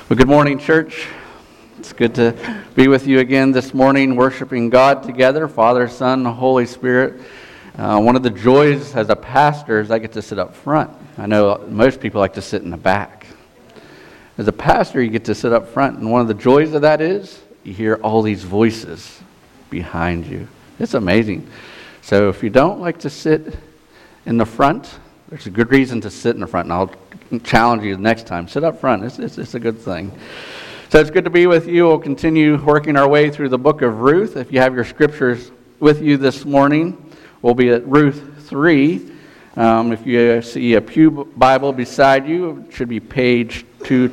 Well, good morning, church. It's good to be with you again this morning, worshiping God together, Father, Son, Holy Spirit. One of the joys as a pastor is I get to sit up front. I know most people like to sit in the back. As a pastor, you get to sit up front, and one of the joys of that is you hear all these voices behind you. It's amazing. So if you don't like to sit in the front, there's a good reason to sit in the front, and I'll challenge you next time. Sit up front. It's a good thing. So it's good to be with you. We'll continue working our way through the book of Ruth. If you have your scriptures with you this morning, we'll be at Ruth 3. If you see a pew Bible beside you, it should be page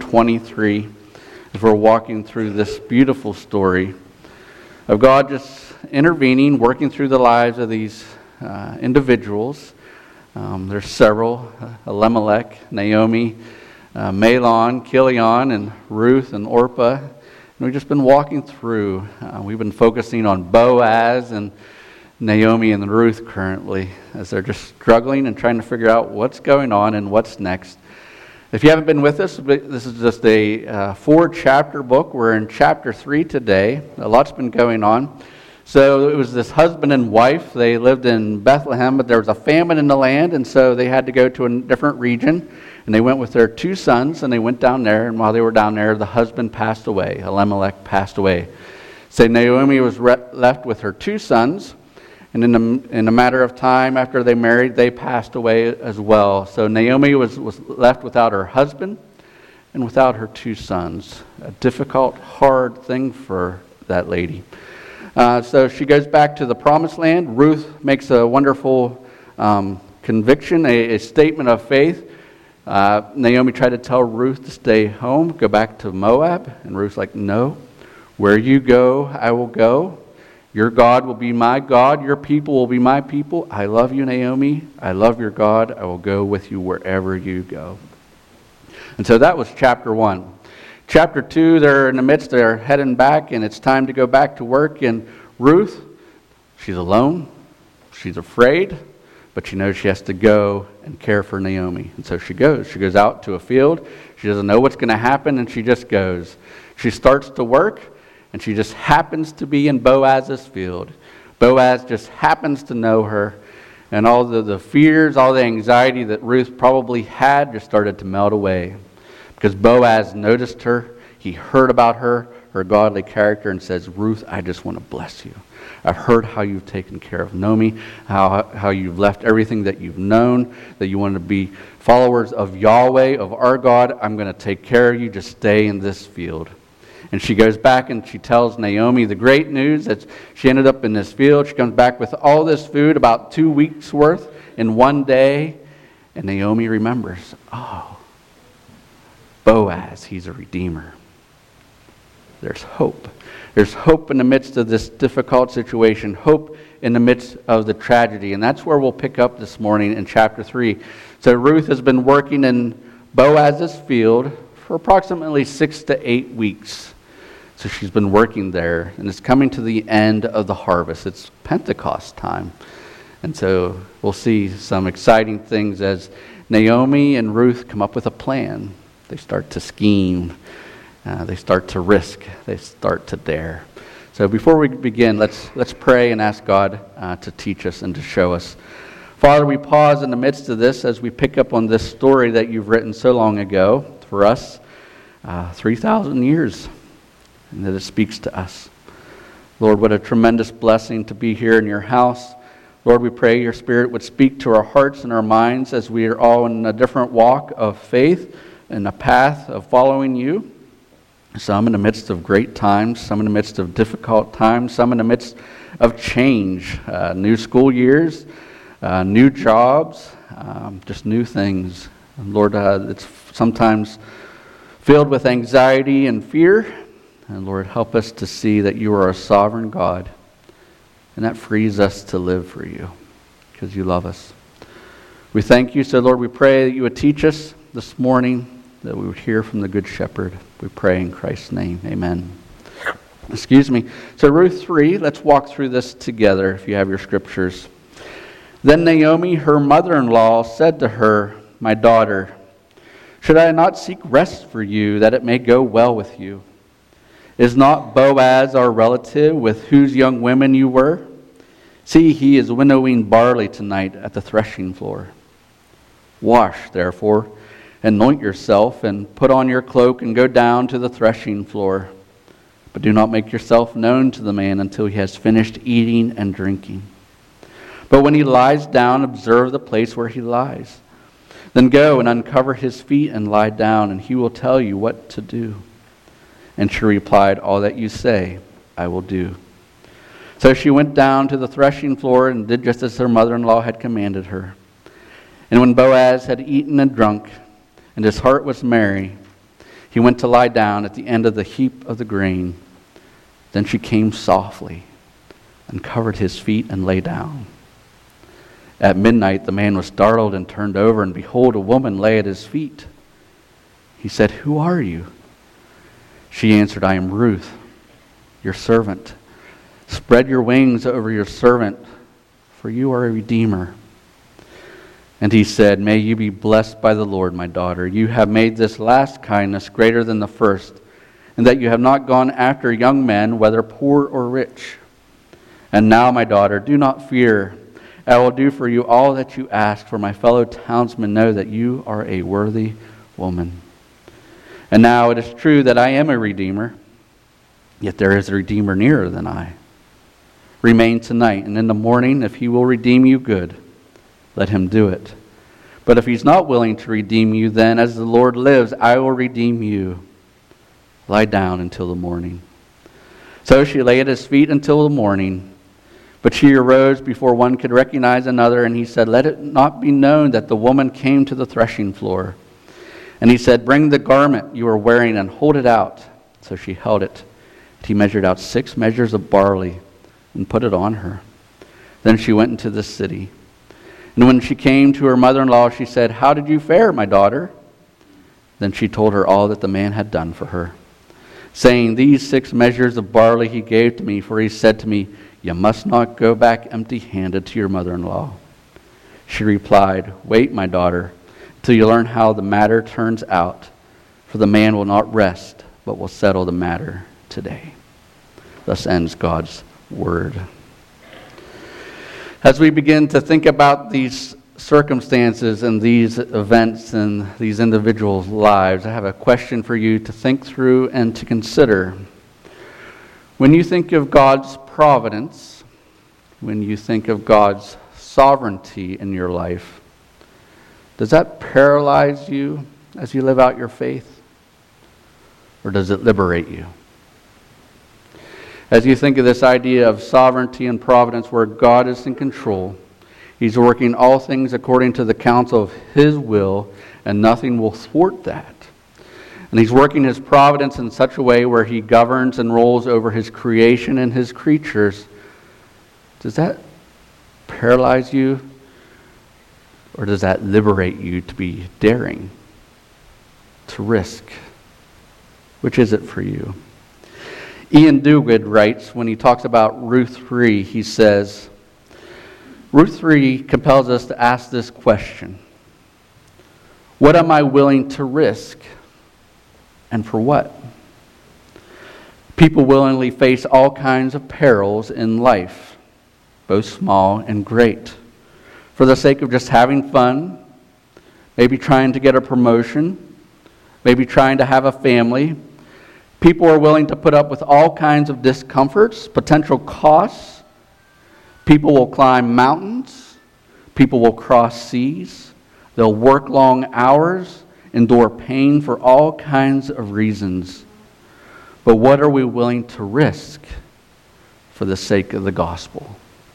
223 as we're walking through this beautiful story of God just intervening, working through the lives of these individuals. There's several, Elimelech, Naomi, Mahlon, Chilion, and Ruth and Orpah. And we've just been walking through. We've been focusing on Boaz and Naomi and Ruth currently as they're just struggling and trying to figure out what's going on and what's next. If you haven't been with us, this is just a 4-chapter book. We're in chapter 3 today. A lot's been going on. So it was this husband and wife. They lived in Bethlehem, but there was a famine in the land, and so they had to go to a different region. And they went with their 2 sons, and they went down there. And while they were down there, the husband passed away. Elimelech passed away. So Naomi was left with her 2 sons, and in a matter of time after they married, they passed away as well. So Naomi was left without her husband and without her 2 sons. A difficult, hard thing for that lady. So she goes back to the promised land. Ruth makes a wonderful conviction, a statement of faith. Naomi tried to tell Ruth to stay home, go back to Moab. And Ruth's like, no, where you go, I will go. Your God will be my God. Your people will be my people. I love you, Naomi. I love your God. I will go with you wherever you go. And so that was chapter 1. Chapter 2, they're in the midst, they're heading back, and it's time to go back to work. And Ruth, she's alone, she's afraid, but she knows she has to go and care for Naomi. And so she goes. She goes out to a field. She doesn't know what's going to happen, and she just goes. She starts to work, and she just happens to be in Boaz's field. Boaz just happens to know her, and all the fears, all the anxiety that Ruth probably had just started to melt away. Because Boaz noticed her, he heard about her godly character, and says, Ruth, I just want to bless you. I've heard how you've taken care of Naomi, how you've left everything that you've known, that you want to be followers of Yahweh, of our God. I'm going to take care of you. Just stay in this field. And she goes back and she tells Naomi the great news that she ended up in this field. She comes back with all this food, about 2 weeks worth in one day. And Naomi remembers, Boaz, he's a redeemer. There's hope. There's hope in the midst of this difficult situation, hope in the midst of the tragedy. And that's where we'll pick up this morning in chapter 3. So Ruth has been working in Boaz's field for approximately 6 to 8 weeks. So she's been working there, and it's coming to the end of the harvest. It's Pentecost time. And so we'll see some exciting things as Naomi and Ruth come up with a plan. They start to scheme. They start to risk. They start to dare. So before we begin, let's pray and ask God to teach us and to show us. Father, we pause in the midst of this as we pick up on this story that you've written so long ago for us, 3,000 years, and that it speaks to us. Lord, what a tremendous blessing to be here in your house. Lord, we pray your Spirit would speak to our hearts and our minds as we are all in a different walk of faith and a path of following you. Some in the midst of great times, some in the midst of difficult times, some in the midst of change, new school years, new jobs, just new things. And Lord, it's sometimes filled with anxiety and fear. And Lord, help us to see that you are a sovereign God. And that frees us to live for you because you love us. We thank you. So Lord, we pray that you would teach us this morning, that we would hear from the Good Shepherd. We pray in Christ's name. Amen. So Ruth 3, let's walk through this together if you have your scriptures. Then Naomi, her mother-in-law, said to her, My daughter, Should I not seek rest for you, that it may go well with you? Is not Boaz our relative, with whose young women you were? See, he is winnowing barley tonight at the threshing floor. Wash, therefore, anoint yourself, and put on your cloak, and go down to the threshing floor. But do not make yourself known to the man until he has finished eating and drinking. But when he lies down, observe the place where he lies. Then go and uncover his feet and lie down, and he will tell you what to do. And she replied, all that you say, I will do. So she went down to the threshing floor and did just as her mother-in-law had commanded her. And when Boaz had eaten and drunk, and his heart was merry, he went to lie down at the end of the heap of the grain. Then she came softly and covered his feet and lay down. At midnight the man was startled and turned over, and behold, a woman lay at his feet. He said, who are you? She answered, I am Ruth, your servant. Spread your wings over your servant, for you are a redeemer. And he said, may you be blessed by the Lord, my daughter. You have made this last kindness greater than the first, and that you have not gone after young men, whether poor or rich. And now, my daughter, do not fear. I will do for you all that you ask, for my fellow townsmen know that you are a worthy woman. And now it is true that I am a redeemer, yet there is a redeemer nearer than I. Remain tonight, and in the morning, if he will redeem you, good, let him do it. But if he's not willing to redeem you, then as the Lord lives, I will redeem you. Lie down until the morning. So she lay at his feet until the morning. But she arose before one could recognize another, and he said, let it not be known that the woman came to the threshing floor. And he said, bring the garment you are wearing and hold it out. So she held it. He measured out 6 measures of barley and put it on her. Then she went into the city. And when she came to her mother-in-law, she said, how did you fare, my daughter? Then she told her all that the man had done for her, saying, these 6 measures of barley he gave to me, for he said to me, you must not go back empty-handed to your mother-in-law. She replied, wait, my daughter, till you learn how the matter turns out, for the man will not rest, but will settle the matter today. Thus ends God's word. As we begin to think about these circumstances and these events and these individuals' lives, I have a question for you to think through and to consider. When you think of God's providence, when you think of God's sovereignty in your life, does that paralyze you as you live out your faith? Or does it liberate you? As you think of this idea of sovereignty and providence where God is in control, He's working all things according to the counsel of His will, and nothing will thwart that. And He's working His providence in such a way where He governs and rules over His creation and His creatures. Does that paralyze you? Or does that liberate you to be daring, to risk? Which is it for you? Ian Duguid writes, when he talks about Ruth 3, he says, Ruth 3 compels us to ask this question: what am I willing to risk, and for what? People willingly face all kinds of perils in life, both small and great, for the sake of just having fun, maybe trying to get a promotion, maybe trying to have a family. People are willing to put up with all kinds of discomforts, potential costs. People will climb mountains. People will cross seas. They'll work long hours, endure pain for all kinds of reasons. But what are we willing to risk for the sake of the gospel?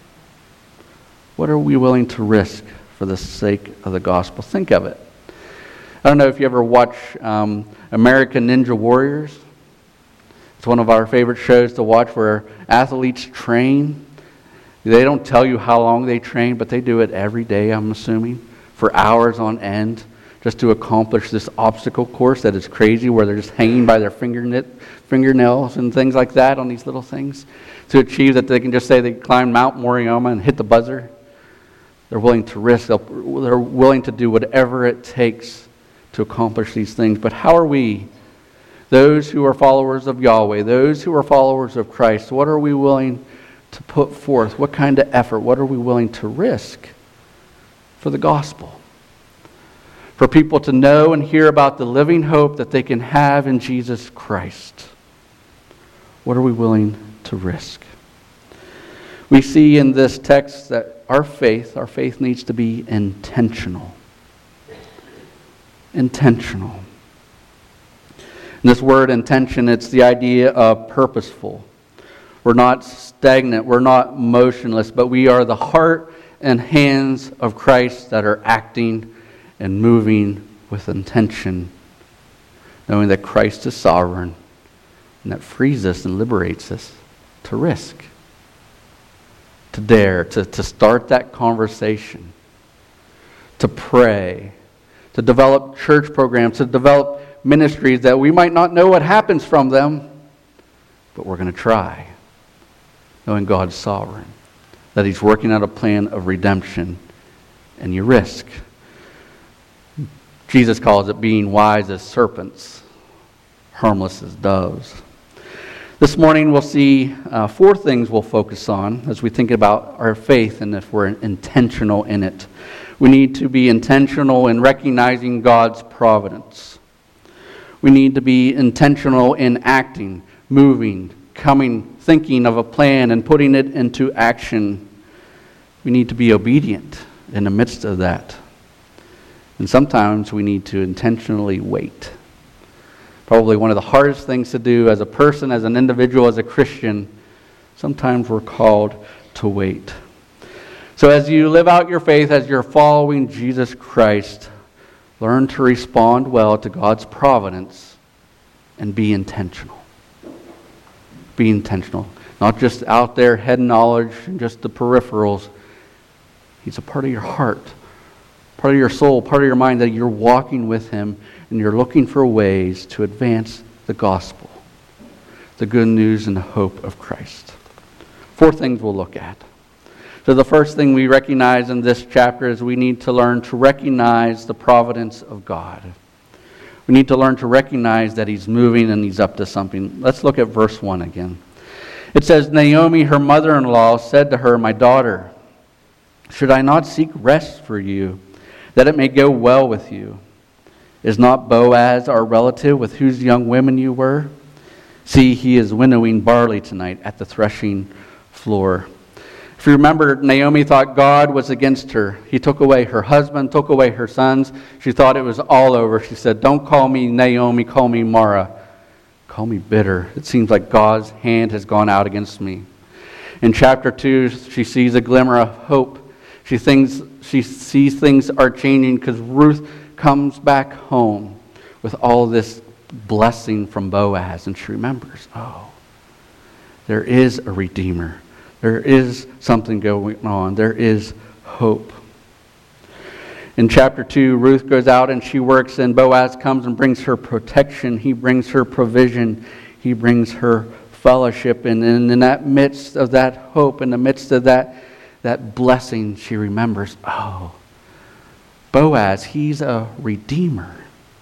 What are we willing to risk for the sake of the gospel? Think of it. I don't know if you ever watch American Ninja Warriors. It's one of our favorite shows to watch where athletes train. They don't tell you how long they train, but they do it every day, I'm assuming, for hours on end, just to accomplish this obstacle course that is crazy, where they're just hanging by their fingernails and things like that on these little things to achieve that. They can just say they climbed Mount Morioma and hit the buzzer. They're willing to risk. They're willing to do whatever it takes to accomplish these things. But how are we, those who are followers of Yahweh, those who are followers of Christ, what are we willing to put forth? What kind of effort? What are we willing to risk for the gospel? For people to know and hear about the living hope that they can have in Jesus Christ. What are we willing to risk? We see in this text that our faith needs to be intentional. Intentional. And this word intention, it's the idea of purposeful. We're not stagnant, we're not motionless, but we are the heart and hands of Christ that are acting and moving with intention, knowing that Christ is sovereign and that frees us and liberates us to risk, to dare, to start that conversation, to pray, to develop church programs, to develop ministries that we might not know what happens from them, but we're going to try, knowing God's sovereign, that He's working out a plan of redemption, and you risk. Jesus calls it being wise as serpents, harmless as doves. This morning we'll see 4 things we'll focus on as we think about our faith and if we're intentional in it. We need to be intentional in recognizing God's providence. We need to be intentional in acting, moving, coming, thinking of a plan and putting it into action. We need to be obedient in the midst of that. And sometimes we need to intentionally wait. Probably one of the hardest things to do as a person, as an individual, as a Christian. Sometimes we're called to wait. So as you live out your faith, as you're following Jesus Christ, learn to respond well to God's providence and be intentional. Be intentional. Not just out there, head knowledge, and just the peripherals. He's a part of your heart, part of your soul, part of your mind, that you're walking with Him and you're looking for ways to advance the gospel, the good news and the hope of Christ. 4 things we'll look at. So the first thing we recognize in this chapter is we need to learn to recognize the providence of God. We need to learn to recognize that He's moving and He's up to something. Let's look at verse 1 again. It says, Naomi, her mother-in-law, said to her, "My daughter, should I not seek rest for you, that it may go well with you? Is not Boaz our relative, with whose young women you were? See, he is winnowing barley tonight at the threshing floor." If you remember, Naomi thought God was against her. He took away her husband, took away her sons. She thought it was all over. She said, "Don't call me Naomi, call me Mara. Call me bitter. It seems like God's hand has gone out against me." In chapter 2, she sees a glimmer of hope. She sees things are changing because Ruth comes back home with all this blessing from Boaz. And she remembers, there is a Redeemer. There is something going on. There is hope. In chapter 2, Ruth goes out and she works, and Boaz comes and brings her protection. He brings her provision. He brings her fellowship. And in that midst of that hope, in the midst of that blessing, she remembers, Boaz, he's a redeemer.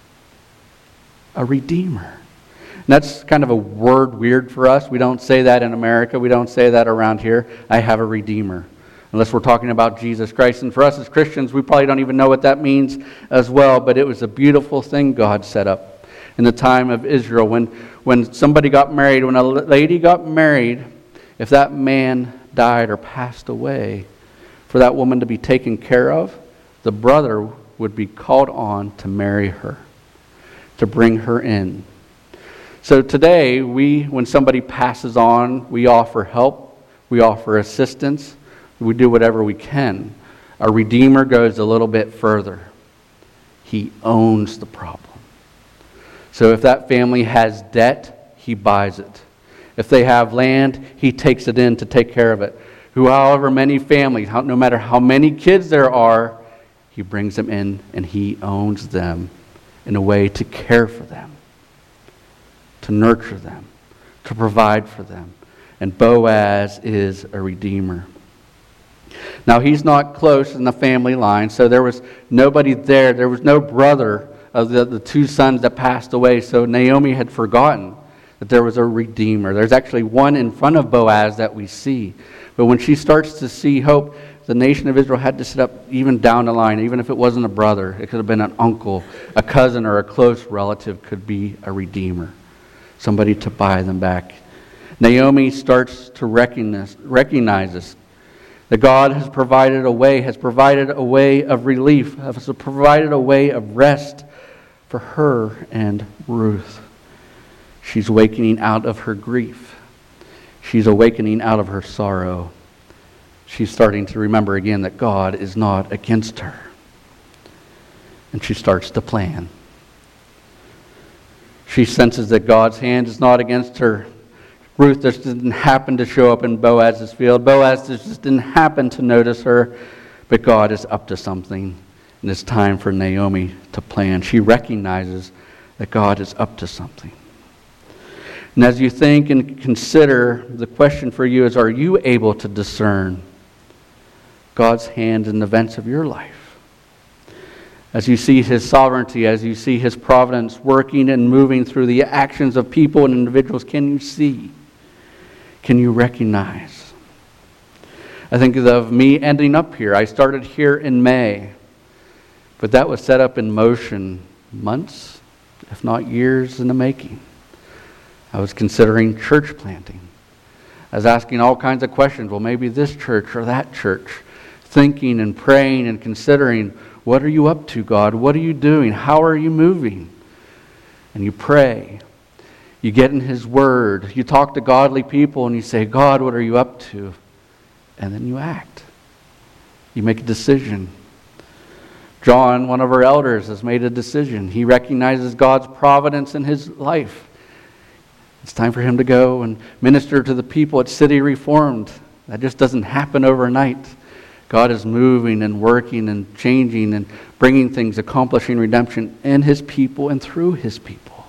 A redeemer. And that's kind of a word weird for us. We don't say that in America. We don't say that around here. I have a redeemer. Unless we're talking about Jesus Christ. And for us as Christians, we probably don't even know what that means as well. But it was a beautiful thing God set up in the time of Israel. When somebody got married, when a lady got married, if that man died or passed away, for that woman to be taken care of, the brother would be called on to marry her, to bring her in. So today, when somebody passes on, we offer help, we offer assistance, we do whatever we can. A redeemer goes a little bit further. He owns the problem. So if that family has debt, he buys it. If they have land, he takes it in to take care of it. However many families, no matter how many kids there are, he brings them in and he owns them in a way to care for them, to nurture them, to provide for them. And Boaz is a redeemer. Now, he's not close in the family line, so there was nobody there. There was no brother the two sons that passed away. So Naomi had forgotten that there was a redeemer. There's actually one in front of Boaz that we see. But when she starts to see hope, the nation of Israel had to set up even down the line, even if it wasn't a brother. It could have been an uncle, a cousin, or a close relative could be a redeemer, somebody to buy them back. Naomi starts to recognize this, that God has provided a way of relief, has provided a way of rest for her and Ruth. She's awakening out of her grief. She's awakening out of her sorrow. She's starting to remember again that God is not against her. And she starts to plan. She senses that God's hand is not against her. Ruth just didn't happen to show up in Boaz's field. Boaz just didn't happen to notice her. But God is up to something. And it's time for Naomi to plan. She recognizes that God is up to something. And as you think and consider, the question for you is, are you able to discern God's hand in the events of your life? As you see His sovereignty, as you see His providence working and moving through the actions of people and individuals, can you see? Can you recognize? I think of me ending up here. I started here in May, but that was set up in motion months, if not years in the making. I was considering church planting. I was asking all kinds of questions. Well, maybe this church or that church. Thinking and praying and considering, what are you up to, God? What are you doing? How are you moving? And you pray. You get in His Word. You talk to godly people and you say, God, what are you up to? And then you act. You make a decision. John, one of our elders, has made a decision. He recognizes God's providence in his life. It's time for him to go and minister to the people at City Reformed. That just doesn't happen overnight. God is moving and working and changing and bringing things, accomplishing redemption in His people and through His people.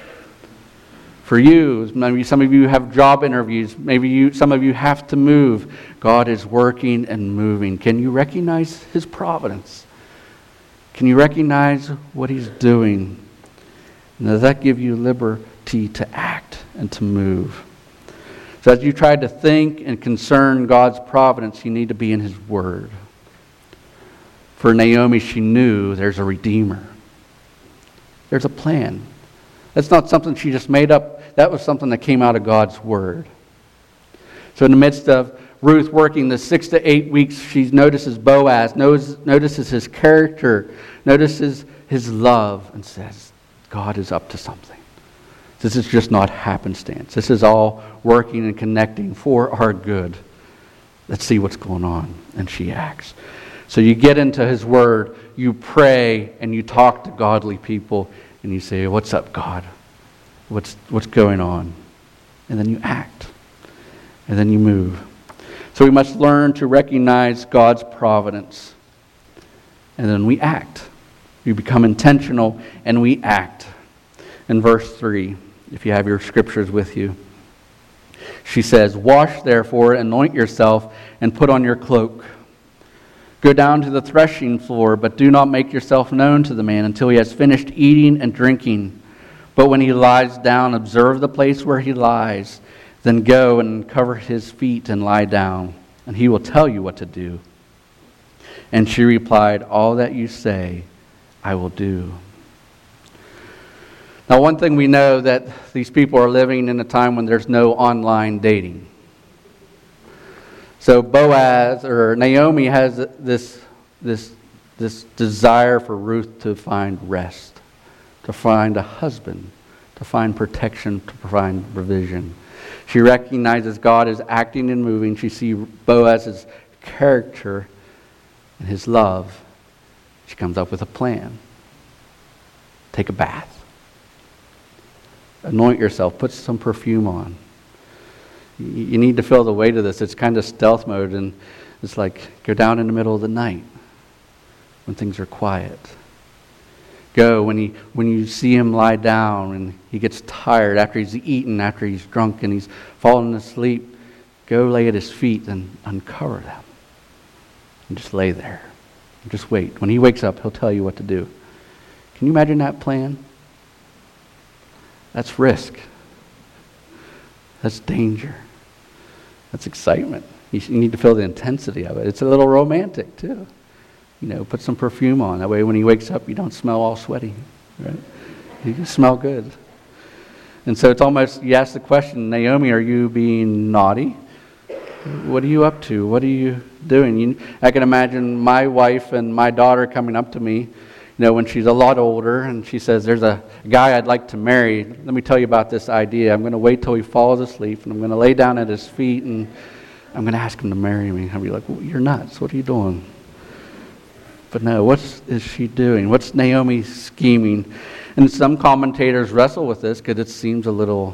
For you, maybe some of you have job interviews. Maybe some of you have to move. God is working and moving. Can you recognize His providence? Can you recognize what He's doing? And does that give you liberty to act and to move? So as you try to think and concern God's providence, you need to be in His Word. For Naomi, she knew there's a Redeemer. There's a plan. That's not something she just made up. That was something that came out of God's Word. So in the midst of Ruth working the 6 to 8 weeks, she notices Boaz, notices his character, notices his love, and says, God is up to something. This is just not happenstance. This is all working and connecting for our good. Let's see what's going on. And she acts. So you get into His Word, you pray, and you talk to godly people, and you say, what's up, God? What's going on? And then you act. And then you move. So we must learn to recognize God's providence. And then we act. We become intentional, and we act. In verse 3, if you have your scriptures with you, she says, wash therefore, anoint yourself, and put on your cloak. Go down to the threshing floor, but do not make yourself known to the man until he has finished eating and drinking. But when he lies down, observe the place where he lies. Then go and cover his feet and lie down, and he will tell you what to do. And she replied, all that you say, I will do. Now, one thing we know that these people are living in a time when there's no online dating. So Boaz or Naomi has this desire for Ruth to find rest, to find a husband, to find protection, to find provision. She recognizes God is acting and moving. She sees Boaz's character and his love. She comes up with a plan. Take a bath. Anoint yourself. Put some perfume on. You need to feel the weight of this. It's kind of stealth mode, and it's like go down in the middle of the night when things are quiet. Go when you see him lie down and he gets tired after he's eaten, after he's drunk and he's fallen asleep. Go lay at his feet and uncover them. And just lay there. And just wait. When he wakes up, he'll tell you what to do. Can you imagine that plan? That's risk. That's danger. That's excitement. You need to feel the intensity of it. It's a little romantic, too. Put some perfume on. That way when he wakes up, you don't smell all sweaty, right? You smell good. And so it's almost, you ask the question, Naomi, are you being naughty? What are you up to? What are you doing? I can imagine my wife and my daughter coming up to me, when she's a lot older, and she says, there's a guy I'd like to marry. Let me tell you about this idea. I'm going to wait till he falls asleep, and I'm going to lay down at his feet, and I'm going to ask him to marry me. I'll be like, well, you're nuts. What are you doing? But no, what is she doing? What's Naomi scheming? And some commentators wrestle with this because it seems a little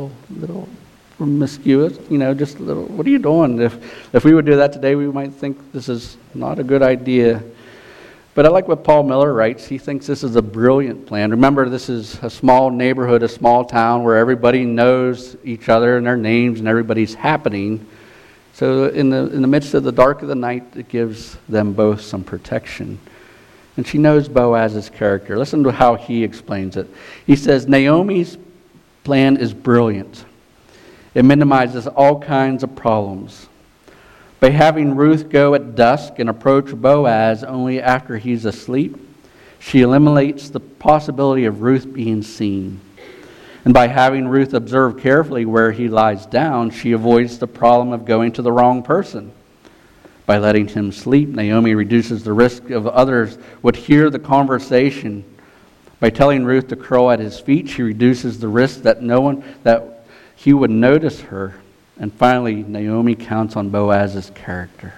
promiscuous, just a little, what are you doing? If we would do that today, we might think this is not a good idea. But I like what Paul Miller writes. He thinks this is a brilliant plan. Remember, this is a small neighborhood, a small town where everybody knows each other and their names and everybody's happening. So in the midst of the dark of the night, it gives them both some protection. And she knows Boaz's character. Listen to how he explains it. He says, Naomi's plan is brilliant. It minimizes all kinds of problems. By having Ruth go at dusk and approach Boaz only after he's asleep, she eliminates the possibility of Ruth being seen. And by having Ruth observe carefully where he lies down, she avoids the problem of going to the wrong person. By letting him sleep, Naomi reduces the risk of others would hear the conversation. By telling Ruth to curl at his feet, she reduces the risk that he would notice her. And finally, Naomi counts on Boaz's character.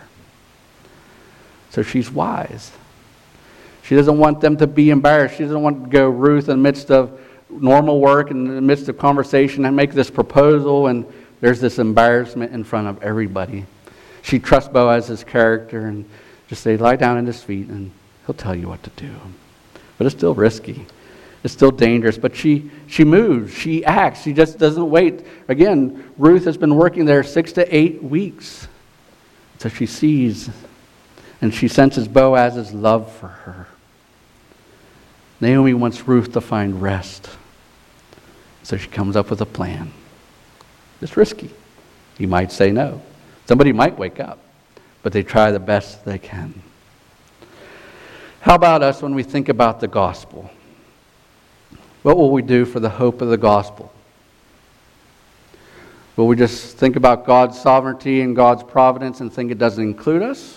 So she's wise. She doesn't want them to be embarrassed. She doesn't want to go Ruth in the midst of normal work, in the midst of conversation, and make this proposal, and there's this embarrassment in front of everybody. She trusts Boaz's character and just say, lie down at his feet, and he'll tell you what to do. But it's still risky. It's still dangerous. But she moves. She acts. She just doesn't wait. Again, Ruth has been working there 6 to 8 weeks. So she sees and she senses Boaz's love for her. Naomi wants Ruth to find rest. So she comes up with a plan. It's risky. He might say no. Somebody might wake up, but they try the best they can. How about us when we think about the gospel? What will we do for the hope of the gospel? Will we just think about God's sovereignty and God's providence and think it doesn't include us?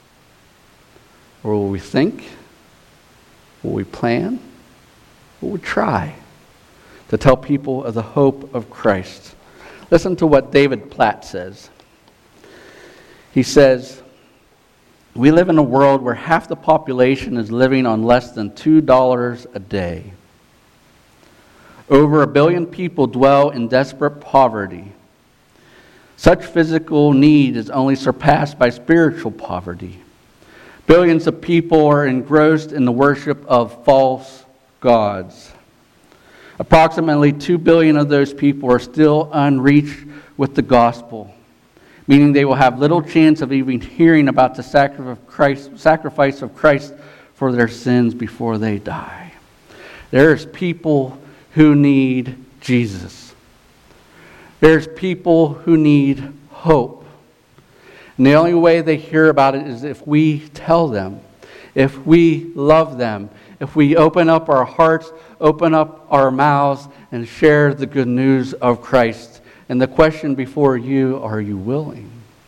Or will we think? Will we plan? Will we try to tell people of the hope of Christ? Listen to what David Platt says. He says, we live in a world where half the population is living on less than $2 a day. Over 1 billion people dwell in desperate poverty. Such physical need is only surpassed by spiritual poverty. Billions of people are engrossed in the worship of false gods. Approximately 2 billion of those people are still unreached with the gospel, meaning they will have little chance of even hearing about the sacrifice of Christ for their sins before they die. There's people who need Jesus. There's people who need hope. And the only way they hear about it is if we tell them, if we love them, if we open up our hearts, open up our mouths, and share the good news of Christ. And the question before you, are you willing?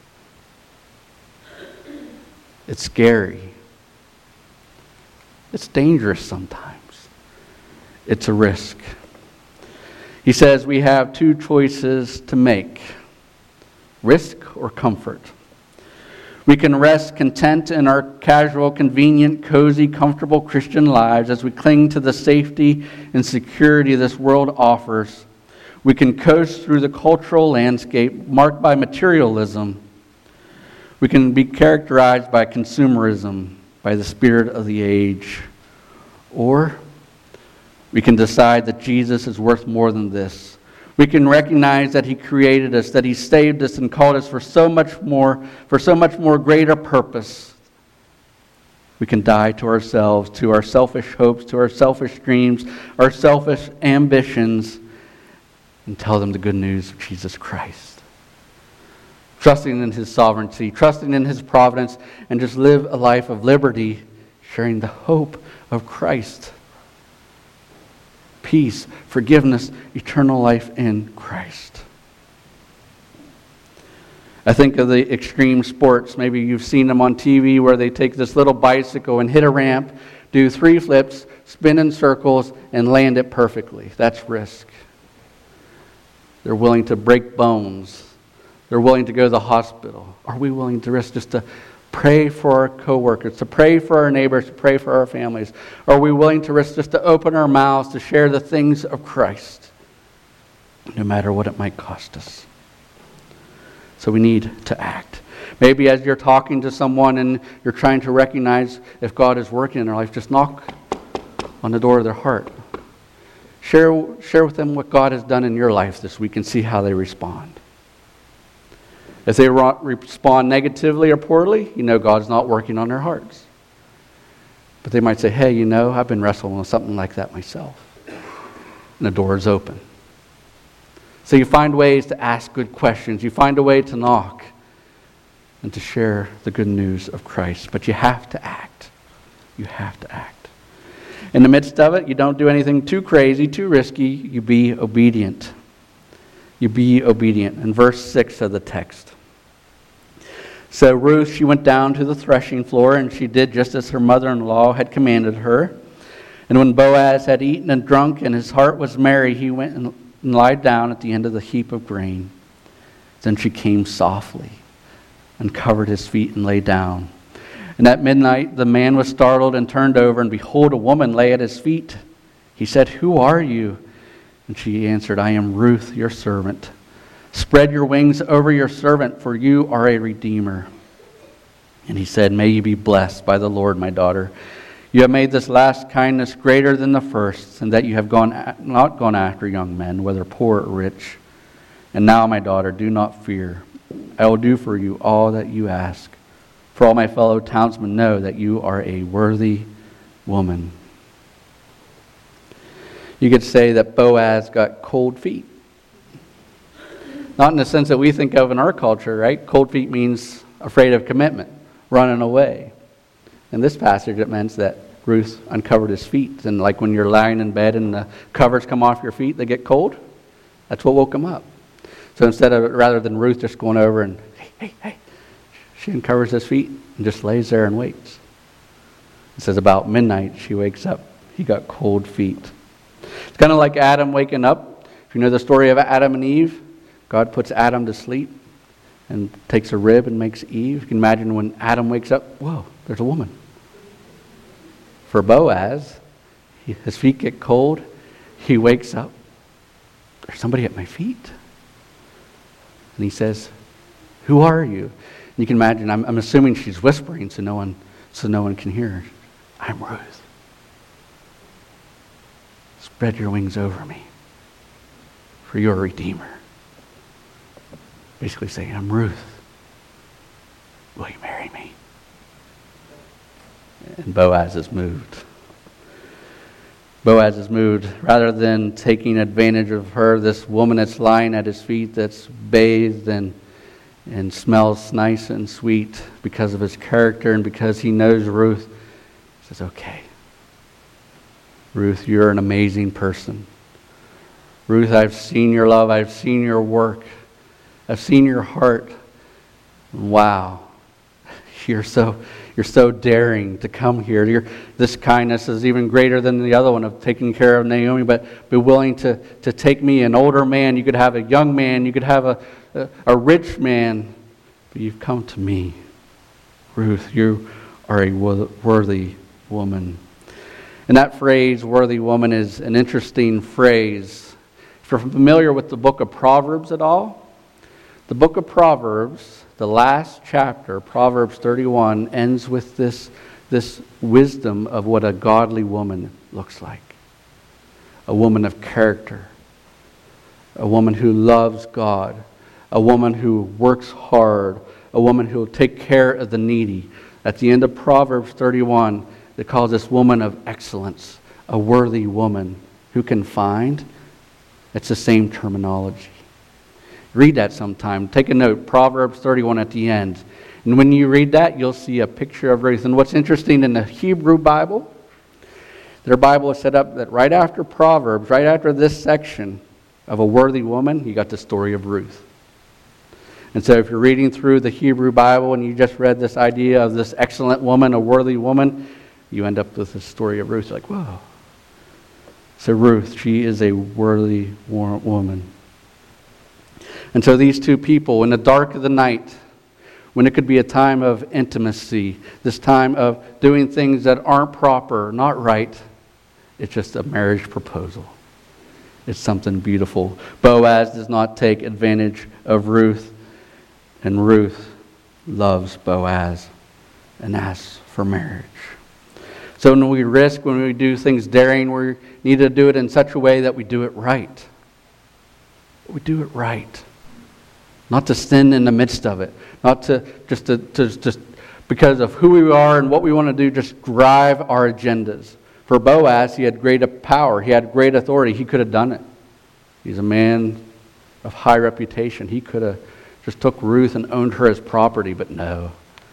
It's scary. It's dangerous sometimes. It's a risk. He says we have two choices to make: risk or comfort. We can rest content in our casual, convenient, cozy, comfortable Christian lives as we cling to the safety and security this world offers. We can coast through the cultural landscape marked by materialism. We can be characterized by consumerism, by the spirit of the age. Or we can decide that Jesus is worth more than this. We can recognize that He created us, that He saved us and called us for so much more greater purpose. We can die to ourselves, to our selfish hopes, to our selfish dreams, our selfish ambitions, and tell them the good news of Jesus Christ. Trusting in His sovereignty, trusting in His providence, and just live a life of liberty, sharing the hope of Christ. Peace, forgiveness, eternal life in Christ. I think of the extreme sports. Maybe you've seen them on TV where they take this little bicycle and hit a ramp, do 3 flips, spin in circles, and land it perfectly. That's risk. They're willing to break bones. They're willing to go to the hospital. Are we willing to risk just to pray for our coworkers, to pray for our neighbors, to pray for our families? Are we willing to risk just to open our mouths to share the things of Christ, no matter what it might cost us? So we need to act. Maybe as you're talking to someone and you're trying to recognize if God is working in their life, just knock on the door of their heart. Share with them what God has done in your life this week and see how they respond. If they respond negatively or poorly, you know God's not working on their hearts. But they might say, hey, I've been wrestling with something like that myself. And the door is open. So you find ways to ask good questions. You find a way to knock and to share the good news of Christ. But you have to act. You have to act. In the midst of it, you don't do anything too crazy, too risky. You be obedient. You be obedient. In verse 6 of the text. So Ruth, she went down to the threshing floor, and she did just as her mother-in-law had commanded her. And when Boaz had eaten and drunk, and his heart was merry, he went and lied down at the end of the heap of grain. Then she came softly and covered his feet and lay down. And at midnight the man was startled and turned over, and behold, a woman lay at his feet. He said, "Who are you?" And she answered, "I am Ruth, your servant. Spread your wings over your servant, for you are a redeemer." And he said, "May you be blessed by the Lord, my daughter. You have made this last kindness greater than the first, and that you have not gone after young men, whether poor or rich. And now, my daughter, do not fear. I will do for you all that you ask. For all my fellow townsmen know that you are a worthy woman." You could say that Boaz got cold feet. Not in the sense that we think of in our culture, right? Cold feet means afraid of commitment, running away. In this passage, it meant that Ruth uncovered his feet. And like when you're lying in bed and the covers come off your feet, they get cold. That's what woke him up. So rather than Ruth just going over and, hey, she uncovers his feet and just lays there and waits. It says about midnight, she wakes up. He got cold feet. It's kind of like Adam waking up. If you know the story of Adam and Eve, God puts Adam to sleep and takes a rib and makes Eve. You can imagine when Adam wakes up, whoa, there's a woman. For Boaz, his feet get cold. He wakes up. There's somebody at my feet. And he says, "Who are you?" And you can imagine, I'm assuming she's whispering so no one can hear her. "I'm Ruth. Spread your wings over me, for you're a redeemer." Basically saying, "I'm Ruth. Will you marry me?" And Boaz is moved. Boaz is moved. Rather than taking advantage of her, this woman that's lying at his feet, that's bathed and smells nice and sweet because of his character and because he knows Ruth, he says, "Okay, Ruth, you're an amazing person. Ruth, I've seen your love. I've seen your work. I've seen your heart. Wow, you're so daring to come here. This kindness is even greater than the other one of taking care of Naomi, but be willing to take me, an older man. You could have a young man. You could have a rich man. But you've come to me. Ruth, you are a worthy woman." And that phrase, worthy woman, is an interesting phrase. If you're familiar with the book of Proverbs at all, the book of Proverbs, the last chapter, Proverbs 31, ends with this wisdom of what a godly woman looks like. A woman of character. A woman who loves God. A woman who works hard. A woman who will take care of the needy. At the end of Proverbs 31, it calls this woman of excellence, a worthy woman. Who can find? It's the same terminology. Read that sometime. Take a note, Proverbs 31 at the end. And when you read that, you'll see a picture of Ruth. And what's interesting in the Hebrew Bible, their Bible is set up that right after Proverbs, right after this section of a worthy woman, you got the story of Ruth. And so if you're reading through the Hebrew Bible and you just read this idea of this excellent woman, a worthy woman, you end up with the story of Ruth. You're like, whoa. So Ruth, she is a worthy woman. And so these two people, in the dark of the night, when it could be a time of intimacy, this time of doing things that aren't proper, not right, it's just a marriage proposal. It's something beautiful. Boaz does not take advantage of Ruth, and Ruth loves Boaz and asks for marriage. So when we risk, when we do things daring, we need to do it in such a way that we do it right. We do it right. Not to sin in the midst of it. Not to just because of who we are and what we want to do, just drive our agendas. For Boaz, he had great power. He had great authority. He could have done it. He's a man of high reputation. He could have just took Ruth and owned her as property. But no,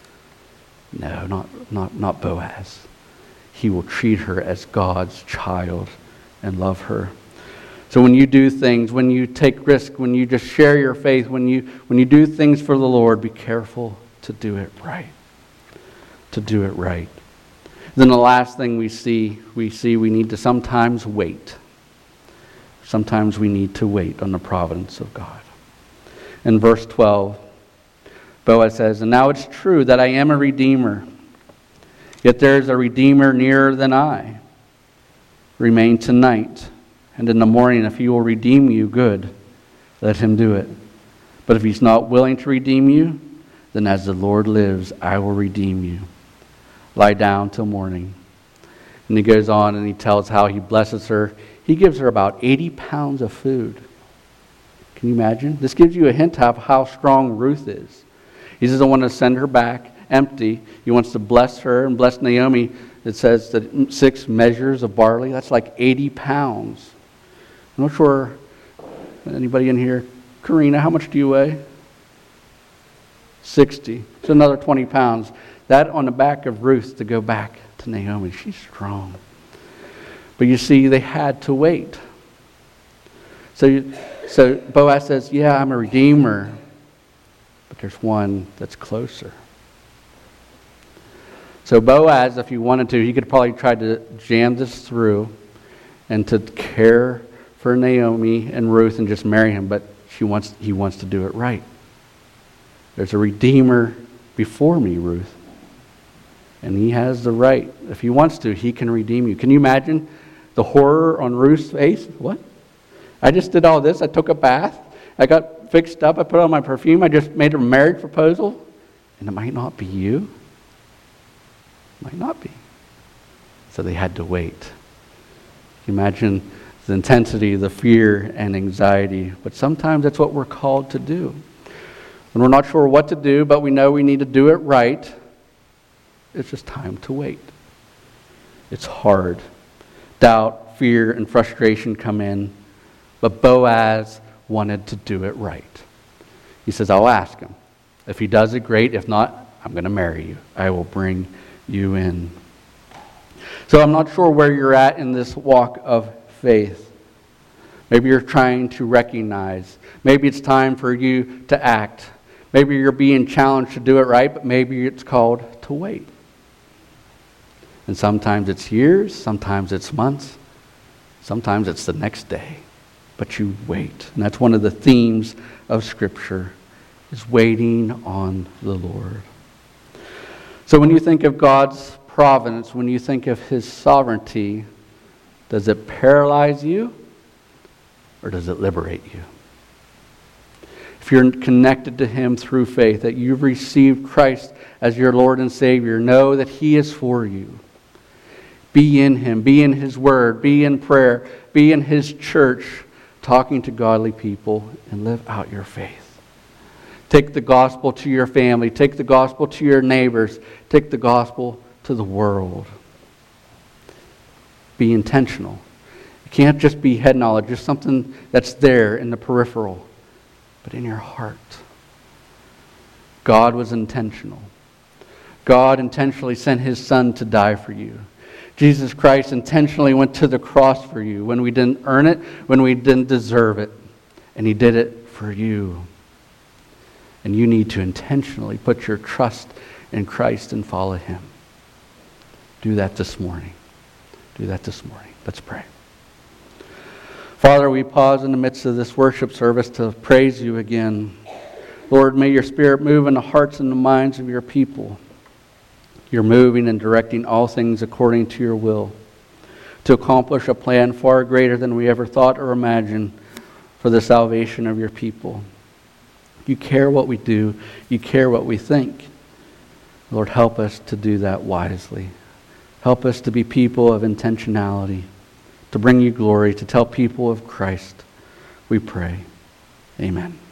not Boaz. He will treat her as God's child and love her. So when you do things, when you take risks, when you just share your faith, when you do things for the Lord, be careful to do it right. To do it right. Then the last thing we see we need to sometimes wait. Sometimes we need to wait on the providence of God. In verse 12, Boaz says, "And now it's true that I am a redeemer, yet there is a redeemer nearer than I. Remain tonight, and in the morning, if he will redeem you, good, let him do it. But if he's not willing to redeem you, then as the Lord lives, I will redeem you. Lie down till morning." And he goes on and he tells how he blesses her. He gives her about 80 pounds of food. Can you imagine? This gives you a hint of how strong Ruth is. He doesn't want to send her back empty. He wants to bless her and bless Naomi. It says that 6 measures of barley, that's like 80 pounds. I'm not sure, anybody in here? Karina, how much do you weigh? 60. So another 20 pounds. That on the back of Ruth to go back to Naomi. She's strong. But you see, they had to wait. So Boaz says, yeah, I'm a redeemer. But there's one that's closer. So Boaz, if he wanted to, he could probably try to jam this through and to care for Naomi and Ruth and just marry him. But he wants to do it right. There's a redeemer before me, Ruth. And he has the right. If he wants to, he can redeem you. Can you imagine the horror on Ruth's face? What? I just did all this. I took a bath. I got fixed up. I put on my perfume. I just made a marriage proposal. And it might not be you. It might not be. So they had to wait. Can you imagine the intensity, the fear, and anxiety? But sometimes that's what we're called to do. When we're not sure what to do, but we know we need to do it right, it's just time to wait. It's hard. Doubt, fear, and frustration come in. But Boaz wanted to do it right. He says, I'll ask him. If he does it, great. If not, I'm going to marry you. I will bring you in. So I'm not sure where you're at in this walk of faith. Maybe you're trying to recognize. Maybe it's time for you to act. Maybe you're being challenged to do it right, but maybe it's called to wait. And sometimes it's years, sometimes it's months, sometimes it's the next day. But you wait. And that's one of the themes of Scripture, is waiting on the Lord. So when you think of God's providence, when you think of His sovereignty, does it paralyze you or does it liberate you? If you're connected to Him through faith, that you've received Christ as your Lord and Savior, know that He is for you. Be in Him, be in His Word, be in prayer, be in His church, talking to godly people, and live out your faith. Take the gospel to your family. Take the gospel to your neighbors. Take the gospel to the world. Be intentional. It can't just be head knowledge, just something that's there in the peripheral, but in your heart. God was intentional. God intentionally sent his Son to die for you. Jesus Christ intentionally went to the cross for you when we didn't earn it, when we didn't deserve it. And he did it for you. And you need to intentionally put your trust in Christ and follow him. Do that this morning. Do that this morning. Let's pray. Father, we pause in the midst of this worship service to praise you again. Lord, may your Spirit move in the hearts and the minds of your people. You're moving and directing all things according to your will to accomplish a plan far greater than we ever thought or imagined for the salvation of your people. You care what we do. You care what we think. Lord, help us to do that wisely. Help us to be people of intentionality, to bring you glory, to tell people of Christ. We pray. Amen.